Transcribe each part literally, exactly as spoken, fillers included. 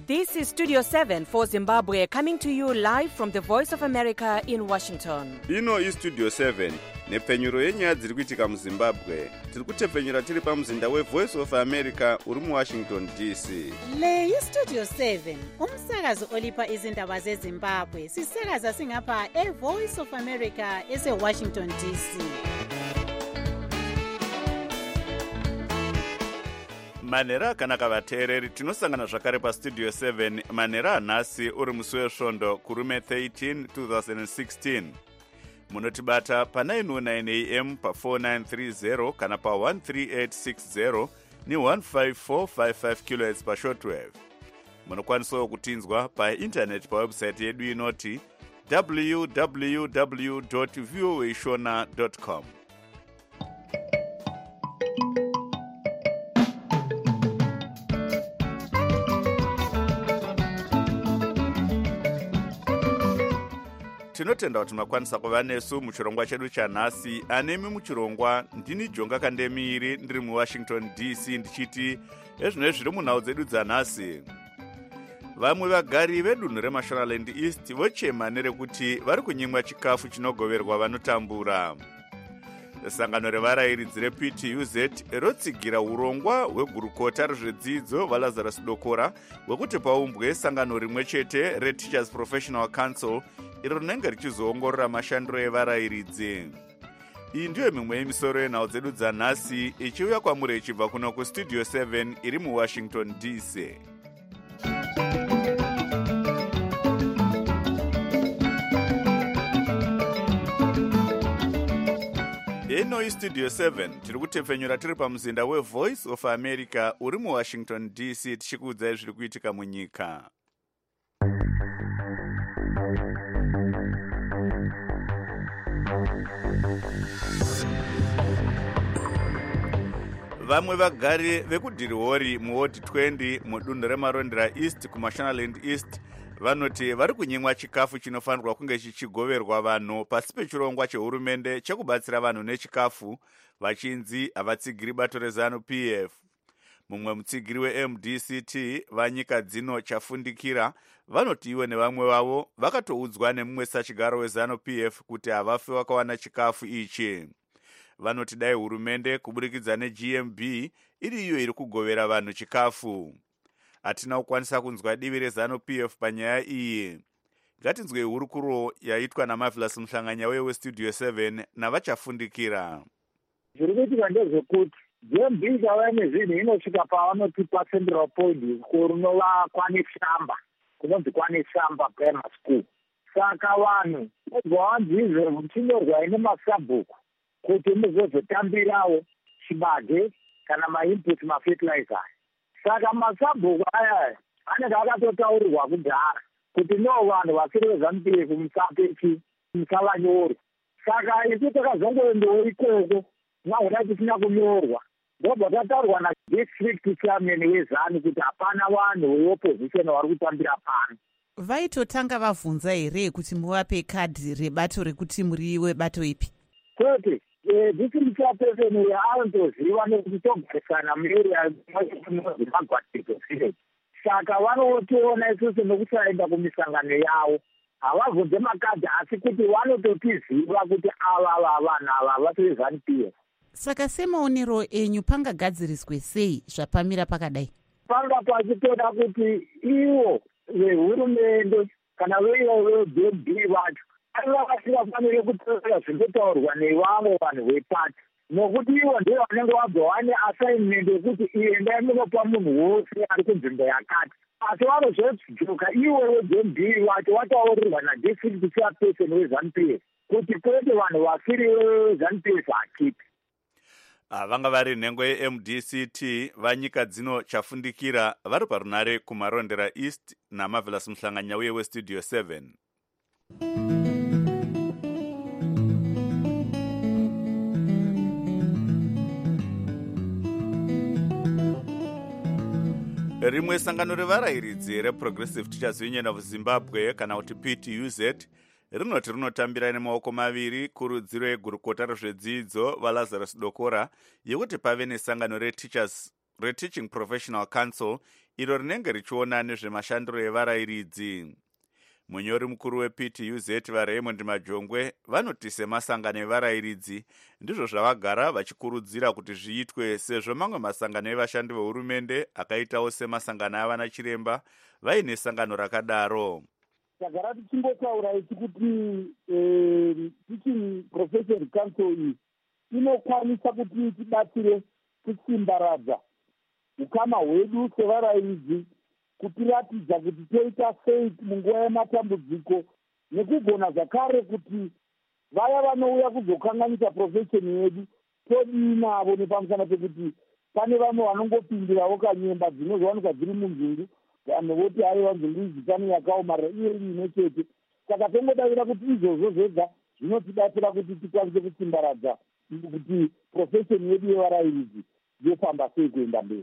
This is Studio seven for Zimbabwe, coming to you live from the Voice of America in Washington. Ino is Studio seven, nepfenyuro yenyaya dziri kuitika muZimbabwe. Tiri kutepfenyura tiri pamuzinda weVoice of America uri muWashington D C. Le iStudio seven, umsakazo olipa izindaba zeZimbabwe. Sisakaza singapha eVoice of America eseWashington D C. Manera akanaka vateereri, tinosangana zvakare paStudio seven manera anhasi uri musi wesvondo kurume thirteen twenty sixteen. Munotibata pa nine oh nine a m pa four nine three zero kana pa one three eight six zero ni one five four five five kilohertz pa shortwave. Munokwanisawo kutinzwa pa internet pa website yedu inoti w w w dot voa shona dot com. Tinotenda kuti makwanisa kuva nesu muchirongwa chedu chanhasi. Anemi muchirongwa ndini Jonga Kandemiri ndiri muWashington D C ndichiti ezvino zviri munhau dzedu dzanhasi. Vamwe vagari vedunhu reMashonaland East vochema nerekuti vari kunyimwa chikafu chinogoverwa vanotambura. Sangano revarairidzi reP T U Z rotsigira urongwa hwegurukota rezvedzidzo vaLazarus Dokora hwekuti paumbwe sangano rimwe chete reTeachers Professional Council iro rinenge richizoongorora mashandiro evarairidzi. Iyi ndiyo mimwe yemisoro yenhau dzedu dzanhasi ichiuya kwamuri ichibva kuno kuStudio seven iri muWashington D C. Ino iStudio seven tiri kutepfenyura tiri pamuzinda weVoice of America uri muWashington D C tichikuudzai zviri kuitika munyika. Vamwe vagari vekudhirihori muward twenty mudunhu reMarondera East kuMashonaland East vanoti vari kunyimwa chikafu chinofanirwa kunge chichigoverwa vanhu pasi pechirongwa chehurumende chekubatsira vanhu nechikafu vachinzi havatsigiri bato reZANU-P F. Mumwe mutsigiri weM D C T vanyika dzino Chafundikira vanoti ivo nevamwe vavo vakatoudzwa nemumwe sachigaro weZANU-P F kuti havafi vakawana chikafu ichi. Vanoti dai hurumende kuburikidza neG M B iri iyo iri kugovera vanhu chikafu. Hatina kukwanisa kunzwa divi reZANU-P F panyaya iyi. Ngatinzwe hurukuro yaitwa naMarvelous Muhlanganya weStudio seven navachafundikira. Zviri kuitika ndezvekuti G M B ikauya nezvinhu inosvika pavanotipa central point kunova Kwaneshamba, kunonzi Kwaneshamba Grammar School. Saka vanhu vanzizve chinyorwa ine masabhuku kuti muzozotambirawo chibage kana mainput mafertilizer. Saka masabhuku aya anenge akatotaurirwa kudhara kuti no vanhu vasiri veZANU-P F musapechi musavanyorwa. Saka isu takazongoendawo ikoko nahona tisina kunyorwa ndobva tataurwa nadistrict chairman weZANU kuti hapana vanhu veopposition vari kutambira pano. Vaitotanga vabvunza here kuti muvape kadhi rebato rekuti muri webato ipi? Kwete district chairperson uyo anotoziva nekuti togarisana muarea magwatiko village. Saka vanotiona isusu nokusaenda kumisangano yavo havabvunze makadhi asi kuti vanototiziva kuti ava vanhu ava vasi veZANU-P F. Saka semaonero enyu pangagadziriswe sei zvapamira pakadai? Panga pachitoda kuti ivo vehurumende kana veivo veG M B vacho aiva vasingafaniri kutora zvinotaurwa nevamwe vanhu vepati, nokuti ivo ndivo vanenge vabva vane assignment yekuti iendai munopa munhu wose ari kunzvimbo yakati. Asi vanozodzoka ivo veG M B vacho vataurirwa nadistrict chairperson weZANU-P F kuti kwete vanhu vasiri veZANU-P F hachipi. Vanga vari nhengo yeM D C T vanyika dzino Chafundikira vari parunare kuMarondera East naMarvelous Muhlanganya weStudio seven. Rimwe sangano revarairidzi reProgressive Teachers Union of Zimbabwe kana kuti P T U Z rinoti rinotambira nemaoko maviri kurudziro yegurukota rezvedzidzo vaLazarus Dokora yekuti pave nesangano reTeachers reTeaching Professional Council iro rinenge richiona nezvemashandiro evarayiridzi. Munyori mukuru weP T U Z vaRaymond Majongwe vanoti semasangano evarayiridzi ndizvo zvavagara vachikurudzira kuti zviitwe, sezvo mamwe masangano evashandi vehurumende akaitawo semasangano avana chiremba vaine sangano rakadaro. Tagara tichingotaura ichi kuti teaching profession council iyi inokwanisa kuti tibatsire kusimbaradza ukama hwedu sevarayiridzi, kutiratidza kuti toita sei munguva yematambudziko, nekugona zvakare kuti vaya vanouya kuzokanganisa profesheni yedu todii navo, nepamusana pekuti pane vamwe vanongopindirawo kanyemba dzinozowanikwa dziri munzungu, vanhu voti aiwa nzungu idzi pane yakaomarara iyo imwe chete. Saka tongodavira kuti izvozvo zvega zvinotibatsira kuti tikwanise kusimbaradza kuti profesheni yedu yevarayiridzi yofamba sei kuenda mberi.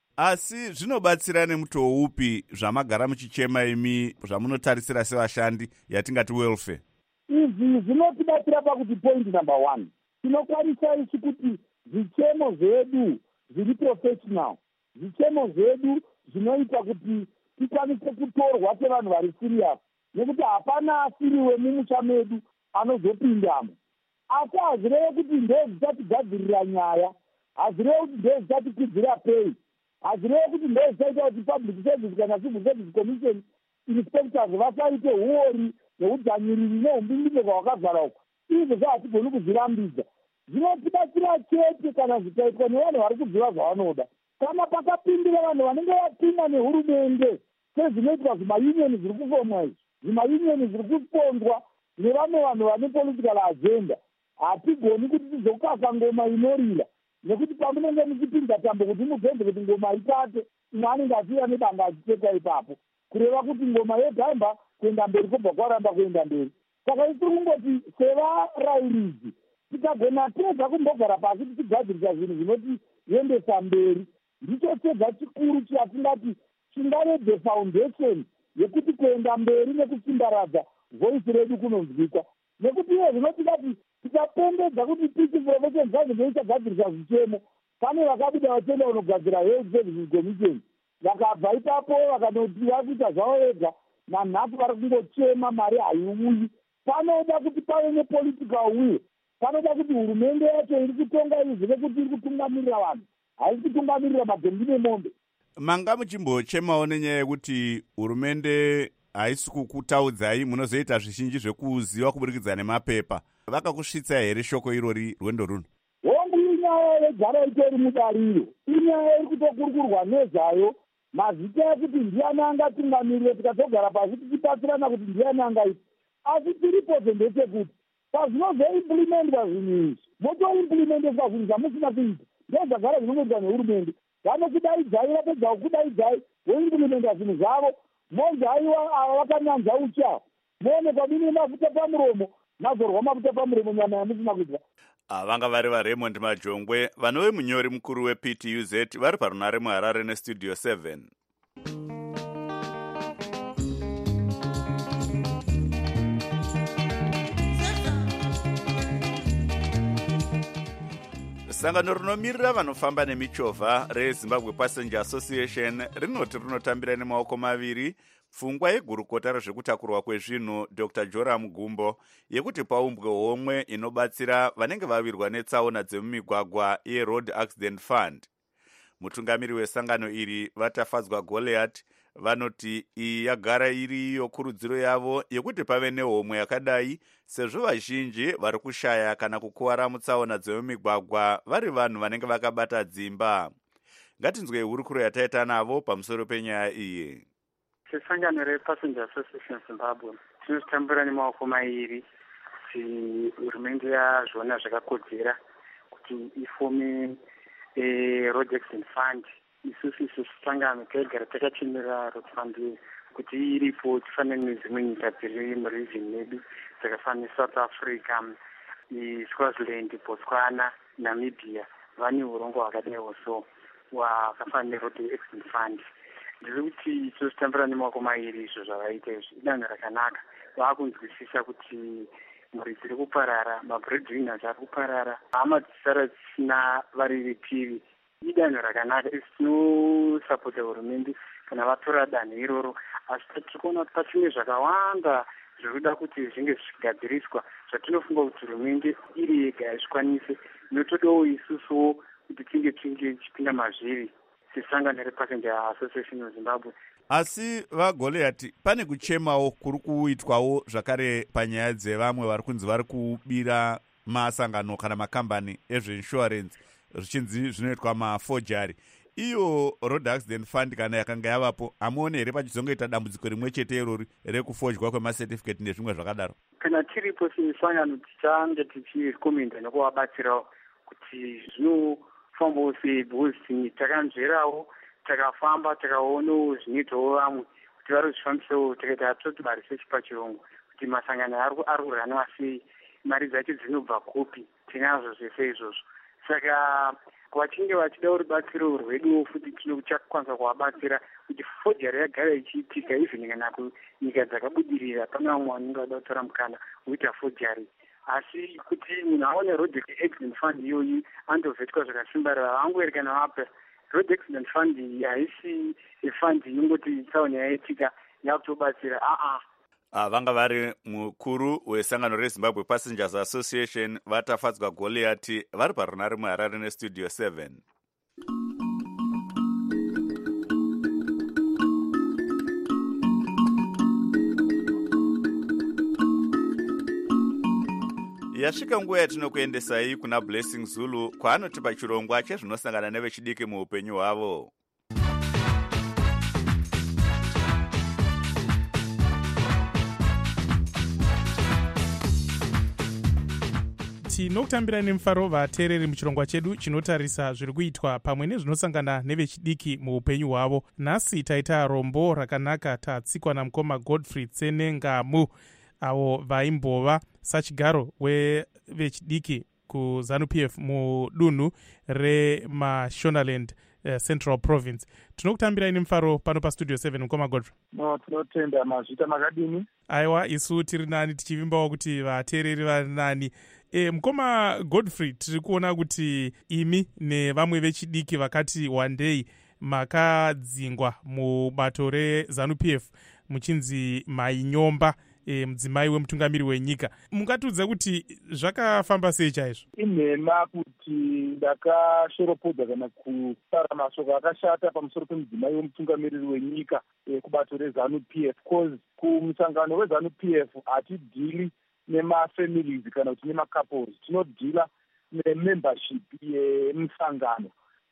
Asi zvinobatsira nemutoo upi zvamagara muchichema imi zvamunotarisira sevashandi yatingati welfare? Izvi zvinotibatsira pakuti point number one, tinokwanisa ichi kuti zvichemo zvedu zviri professional, zvichemo zvedu zvinoita kuti tikwanise kutorwa sevanhu vari serious, nekuti hapana asiriwe mumusha medu anozopindamo. Asi hazireve kuti ndoo dzichatigadzirira nyaya, hazireve kuti ndoo dzichatikwidzira pei, hazireve kuti ndoo dzichaita kuti public service kana civil service commission inspectors vasaite huori neudzanyiriri neumbindimeko hwakazara uko. Izvo zvahatigoni kuzvirambidza. Zvinotibatsira chete kana zvikaitwa nevanhu vari kuziva zvavanoda. Kana pakapindira vanhu vanenge vapinda nehurumende, sezvinoitwa zvimaunioni zviri kufomwa izvi, zvimaunioni zviri kuspondwa nevamwe vanhu vane political agenda, hatigoni kuti tizokasa ngoma inorira, nekuti pamunenge muchipinda tambo kuti mugenze kuti ngoma itate, imwe anenge achiuya nedanga achiteka ipapo, kureva kuti ngoma yegamba kuenda mberi kobva kwaramba kuenda mberi. Saka isiri kungoti sevarayiridzi tikagona tega kumbogara pasi tichigadzirisa zvinhu zvinoti endesa mberi, ndicho chega chikuru chatingati chingave the foundation yekuti kuenda mberi nekusimbaradza voice redu kunonzwika. Nekuti iye zvinotingati tikapendedza kuti teaching profession zvazo zvoichagadzirisa zvichemo, pane vakabuda vatenda unogadzira health services commission, vakabva ipapo vakanoti vakuita zvavo vega, manhatu vari kungochema mari haiuyi. Panoda kuti pave nepolitical will, panoda kuti hurumende yacho iri kutonga izive kuti iri kutungamirira vanhu, haisi kutungamirira madombi nemombe. Manga muchimbochemawo nenyaya yekuti hurumende haisi kukutaudzai munozoita zvizhinji zvekuziva kuburikidza nemapepa. Vakakusvitsa here shoko irori rwendo runo? Hongu inyaya yegara itori mudariro, inyaya iri kutokurukurwa nezvayo, mazita ekuti ndiani angatungamirire, tikatogara pasi tichibatsirana kuti ndiani angaita. Asi tiripo ndechekuti pazvinozoimplementwa zvinhu izvi, motoimplementeswa zvinhu zvamusina kuita, ndozvagara zvinongoitwa nehurumende. Vanokudaidzai, vapedza kukudaidzai, voimplementa zvinhu zvavo, monzi aiwa ava vakanyanza uchawa, moonekwa mine mafuta pamuromo, mazorwa mafuta pamuromo, nyama yamusina kuita. Vanga vari vaRaymond Majongwe, vanove munyori mukuru weP T U Z, vari parunare muHarare nestudio seven. Sangano rinomirira vanofamba nemichovha reZimbabwe Passenger Association rinoti rinotambira nemaoko maviri pfungwa yegurukota rezvekutakurwa kwezvinhu Doctor Joram Gumbo yekuti paumbwe homwe inobatsira vanenge vavirwa netsaona dzemumigwagwa yeRoad Accident Fund. Mutungamiri wesangano iri Vatafadzwa Goliath vanoti iyi yagara iri iyo kurudziro yavo yekuti pave nehomwe yakadai, sezvo vazhinji vari kushaya kana kukuwara mutsaona dzemumigwagwa vari vanhu vanenge vakabata dzimba. Ngatinzwe hurukuro yataita navo pamusoro penyaya iyi. Sesangano rePassenger Association Zimbabwe tinotambura nemaoko mairi kuti hurumende yazvona zvakakodzera kuti ifome Road Accident Fund. Isusu isu sangano taigara takachemerera Road Fund kuti iripo tifanane nedzimwe nyika dziri muregion medu dzakafanana South Africa, Swaziland, Botswana, Namibia vane urongo hwakadaiwo so hwakafanana neRoad Accident Fund. Ndiri kuti isusu tambura nemaoko mairi izvo zvavaita izvi idanho rakanaka. Vakunzwisisa kuti mhuri dziri kuparara, mabreadwinners ari kuparara, hama dzisara dzisina variripiri idanho rakanaka isi tinosapota hurumende kana vatora danho iroro, asi tiri kuona kuti pachine zvakawanda zviri kuda kuti zvinge zvichigadziriswa zvatinofunga kuti hurumende iri yega izvikwanise. Inotodawo isusuwo kuti tinge tinge chipinda mazviri sesangano rePassenger Association of Zimbabwe. Asi vaGoliath, pane kuchemawo kuri kuitwawo zvakare panyaya dzevamwe vari kunzi vari kubira masangano kana makambani ezveinsurance zvichinzi zvinoitwa mafojari. Iyo Road Accident Fund kana yakanga yavapo, hamuone here pachizongoita dambudziko rimwe chete irori rekufojwa kwemacertificate nezvimwe zvakadaro? Kana tiripo sesangano tichange tichirekomenda nekuvabatsirawo kuti zvinofambawo sei, because takanzverawo takafamba takaonawo zvinoitawo vamwe kuti vari kuzvifambisawo, tikaita hatoti marisearch pachirungu kuti masangano ari kuranwa sei, mari dzacho dzinobva kupi, tinazvo zvese izvozvo. Saka vachinge vachida rubatsiro rwedu futi tinochakwanisa kuvabatsira kuti fojari yagara ichiitika even kana kunyika dzakabudirira pane vamwe vanenge vada kutora mukana kuita fojari. Asi kuti munhu aone Road Accident Fund iyoyi andovhetwa zvakasimbarira vangoerekana vapa. Road Accident Fund haisi ifund inongoti tsaona yaitika yakutobatsira, aa Ah, vanga vari mukuru wesangano reZimbabwe Passengers Association vatafadzwa Goliath vari parunare muHarare nestudio seven. Yasvika nguva yatinokuendesai kuna Blessing Zulu kwaanoti pachirongwa chezvinosangana nevechidiki muupenyu hwavo. tinokutambira nemufaro vateereri muchirongwa chedu chinotarisa zviri kuitwa pamwe nezvinosangana nevechidiki muupenyu hwavo. Nhasi taita rombo rakanaka tatsikwa namukoma Godfrey Tsenengamu, avo vaimbova sachigaro wevechidiki kuZANU-P F mudunhu reMashonaland uh, Central Province. Tinokutambirai nemufaro pano pastudio seven, mukoma Godfrey. No, tinotenda mazvita makadini. Aiwa, isu tiri nani tichivimbawo kuti vateereri vari nani. E, mukoma Godfrey, tiri kuona kuti imi nevamwe vechidiki vakati wandei makadzingwa mubato reZANU-P F muchinzi Mainyomba, e, mudzimai wemutungamiri wenyika. Mungatiudza kuti zvakafamba sei chaizvo? Inhema kuti ndakashoropodza kana kutaura mashoko akashata pamusoro pemudzimai wemutungamiriri wenyika e, kubato reZANU-P F, because kumusangano weZANU-P F hatidhili nemafamilies kana kuti nemacouples, tinodhila nemembership yemusangano.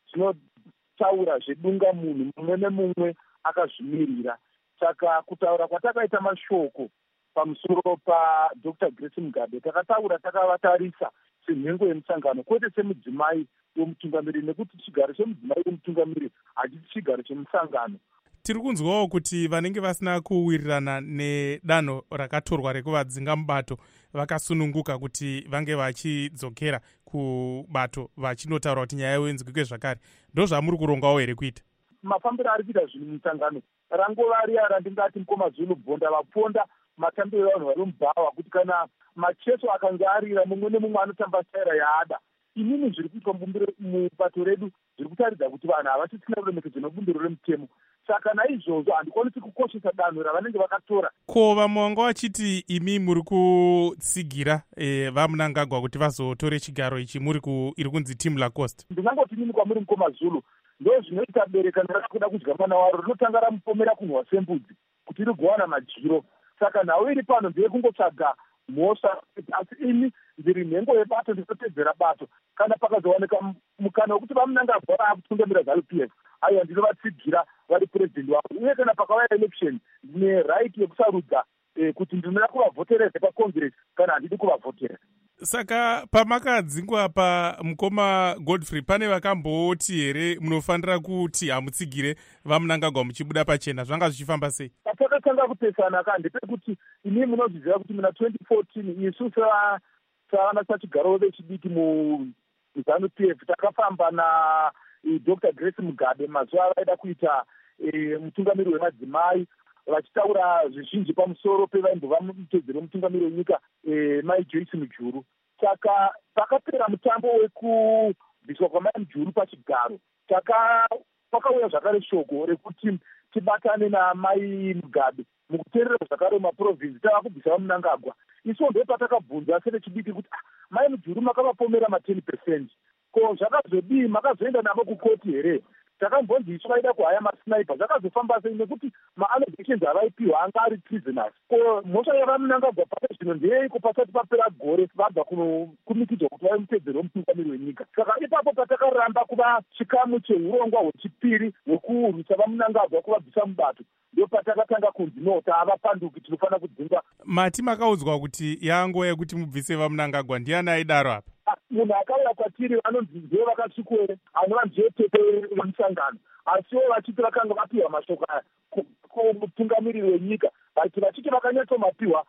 Tinotaura zvedunga munhu mumwe nemumwe akazvimirira. Saka kutaura kwatakaita mashoko pamusoro paDr Grace Mugabe, takataura takavatarisa senhengo yemusangano, kwete semudzimai wemutungamiriri, nekuti chigaro chemudzimai wemutungamiriri hachisi chigaro chemusangano. Tiri kunzwawo kuti vanenge vasina kuwirirana nedanho rakatorwa rekuvadzinga mubato vakasununguka kuti vange vachidzokera kubato vachinotaura kuti nyaya yenzwike zvakare. Ndo zvamuri kurongawo here kuita? Mafambiro ari kuita zvinhu mumusangano rangova riya randingati mukoma Zulu Bhonda vaponda matambiro evanhu vari mubhawa, kuti kana macheso akanga arira mumwe nemumwe anotamba staira yaada. Inini zviri kuitwa mubato redu zviri kutaridza kuti vanhu havasisina kuremekedza nebumbiro remutemo. Saka naizvozvo handikwanisi kukoshesa danho ravanenge vakatora. Ko vamwe vanga vachiti imi muri kutsigira e, vaMnangagwa kuti vazotore chigaro ichi muri ku iri kunzi Team Lacoste. Ndingangoti nini kwamuri mukoma Zulu, ndo zvinoita berekano rakuda kudya mwana waro rinotanga ramupomera kunhwa sembudzi kuti rigowana majiro. Saka nhau iri pano ndeye kungotsvaga mhosva, asi ini ndiri nhengo yebato, ndinotedzera bato. Kana pakazowanika mukana wekuti vaMnangagwa vaakutungamira ZANU-P F, aiwa ndinovatsigira vari president wavo, uye kana pakauya election ndine right yekusarudza eh, kuti ndinoda kuvavhotera pacongress kana handidi kuvavhotera. Saka pamakadzingwa pamukoma Godfrey, pane vakamboti here munofanira kuti hamutsigire vaMnangagwa muchibuda pachena, zvanga zvichifamba sei? Patakatanga kupesana ka ndepekuti inini munozviziva kuti muna twenty fourteen isu savana sachigaro vechidiki muZANU-P F takafamba na Dr Grace Mugabe mazuva avaida kuita e, mutungamiri wemadzimai, vachitaura zvizhinji pamusoro pevaimbova mutedzeri wemutungamiri wenyika e, Mai Joyce Mujuru. Saka pakapera mutambo wekubhiza kubviswa kwamai mujuru pachigaro. Pakauya zvakare shoko rekuti tibatane namai Mugabe mukuteerera zvakare maprovinsi tava kubvisa vaMunangagwa. Isu ndo patakabvunza serechidiki kuti mai mujuru makavapomera ma ten percent. Ko zvakazodii makazoenda navo kukoti here? Takambonzi isu vaida kuhaya masniper zvakazofamba sei nekuti ma-allegations avaipiwa anga ari prisoners. Ko mhosva yavaMunangagwa pasi zvino ndeiko pasati papera gore vabva kunokumikidzwa kuti vave mutedzeri womutungamiri wenyika. Saka ipapo patakaramba kuva chikamu cheurongwa hwechipiri hwekurwisa vaMunangagwa kuvabvisa mubato ndo patakatanga kunzi no tavapanduki tinofanira kudzinga. Mati makaudzwa kuti yanguva yekuti mubvise vaMunangagwa ndiani aidaro apa? Munhu akauya kwatiri vanonzi ndivo vakasvikore anova ndiye tete wemusangano, asiwo vachiti vakanga vapiwa mashoko aya kumutungamiriri wenyika vati vachiti vakanyatsomapiwa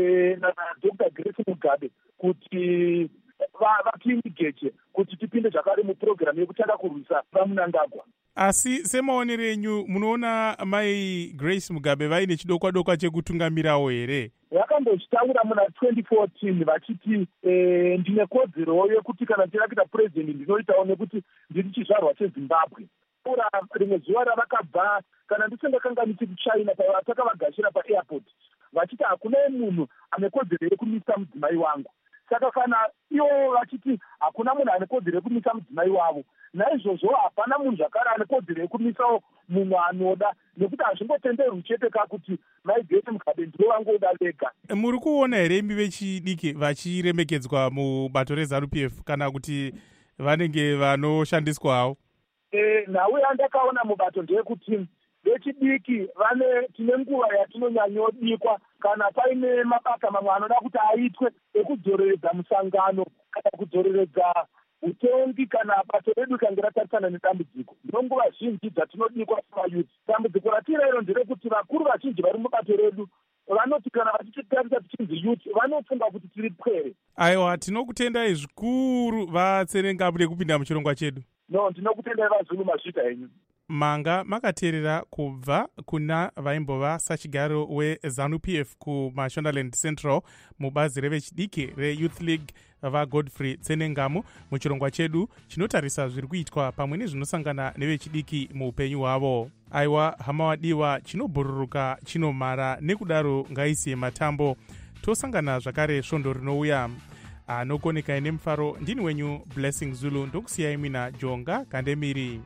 nadr Grace Mugabe kuti vatiindigeche kuti tipinde zvakare mupurogiramu yekutanga kurwisa vaMunangagwa. Asi semaonero enyu munoona mai Grace Mugabe vaine chidokwa dokwa chekutungamirawo here? Vakambochitaura muna twenty fourteen vachiti eh, ndine kodzero yekuti kana ndichida kuita president ndinoitawo nekuti ndiri chizvarwa cheZimbabwe. Ura rimwe zuva ravakabva kana ndisingakanganisi kuChina patakavagashira paairport vachiti hakuna munhu ane kodzero yekumisa mudzimai wangu. Saka kana ivo vachiti hakuna munhu ane kodzero yekumisa mudzimai wavo, naizvozvo hapana munhu zvakare ane kodzero yekumisawo munhu anoda, nekuti hazvingotenderwi chete kakuti mai Grace Mugabe ndivo vangoda vega. Muri kuona here imi vechidiki vachiremekedzwa mubato reZANU P F kana kuti vanenge vanoshandiswawo? E, nhau yandakaona mubato ndeyekuti vechidiki vane tine nguva yatinonyanyodikwa kana paine mabasa mamwe anoda kuti aitwe ekudzoreredza musangano kana kudzoreredza utongi kana bato redu kange ratarisana nedambudziko. Ndino nguva zhinji dzatinodikwa semayuthi. Dambudziko ratiri iro nderekuti vakuru vazhinji vari mubato redu vanoti kana vachititarisa tichinzi youth vanofunga kuti tiri pwere. Aiwa, tinokutendai zvikuru vatserengamu nekupinda muchirongwa chedu. No, ndinokutendai vaZulu mazvita henyu. Manga makateerera kubva kuna vaimbova sachigaro weZANU P F kuMashonaland Central mubazi revechidiki reYouth League vaGodfrey Tsenengamu muchirongwa chedu chinotarisa zviri kuitwa pamwe nezvinosangana nevechidiki muupenyu hwavo. Aiwa hama wadiwa, chinobhururuka chinomara, nekudaro ngaisiye matambo. Tosangana zvakare svondo rinouya. Anokoneka ine mufaro ndini wenyu Blessing Zulu, ndokusiyai mina Jonga Kandemiri.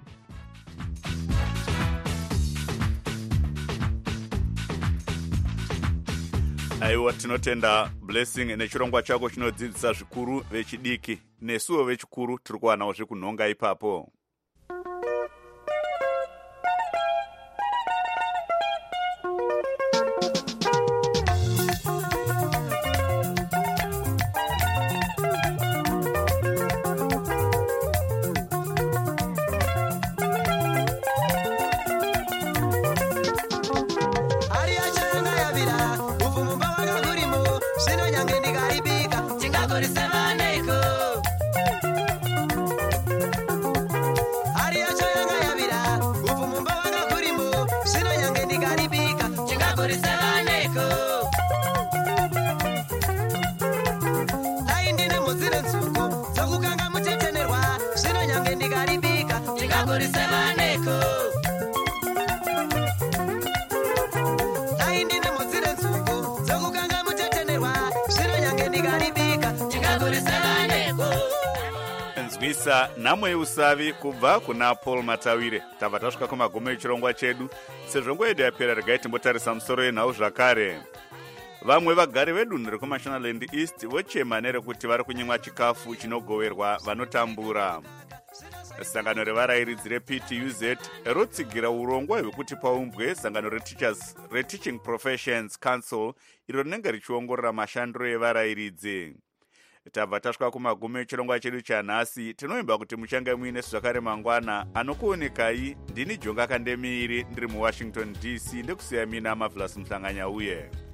Aiwa, tinotenda Blessing nechirongwa chako chinodzidzisa zvikuru vechidiki. Nesuwo vechikuru tiri kuwanawo zvekunhonga ipapo. Nzwisa namwe usavi kubva kuna Paul Matawire. Tabva tasvika kumagumo echirongwa chedu. Sezvo nguva yedu yapera, regai timbotarisa musoro yenhau zvakare. Vamwe vagari vedunhu rekuMashonaland East vochema nerekuti vari kunyimwa chikafu chinogoverwa vanotambura. Sangano revarairidzi reP T U Z rotsigira urongwa hwekuti paumbwe sangano reTeachers reTeaching Professions Council iro rinenge richiongorora mashandiro evarairidzi. Tabva tasvika kumagumo echirongwa chedu chanhasi. Tinoimba kuti muchange muine zvakare mangwana. Anokuonekai ndini Jonga Kandemiri ndiri muWashington D C, ndekusiya mina Marvelous Mhlanganya uye.